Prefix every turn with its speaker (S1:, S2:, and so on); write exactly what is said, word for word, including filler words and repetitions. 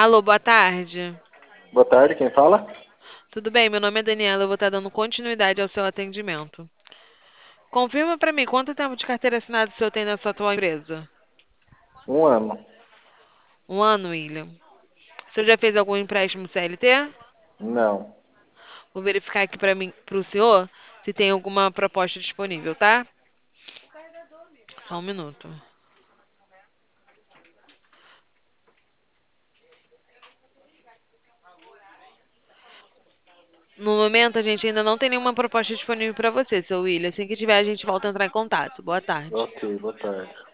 S1: Alô, boa tarde.
S2: Boa tarde, quem fala?
S1: Tudo bem? Meu nome é Daniela, eu vou estar dando continuidade ao seu atendimento. Confirma pra mim quanto tempo de carteira assinada o senhor tem na sua atual empresa?
S2: Um ano.
S1: Um ano, William. O senhor já fez algum empréstimo C L T?
S2: Não.
S1: Vou verificar aqui para mim, para o senhor, se tem alguma proposta disponível, tá? Só um minuto. No momento, a gente ainda não tem nenhuma proposta disponível para você, seu William. Assim que tiver, a gente volta a entrar em contato. Boa tarde.
S2: Ok, boa tarde.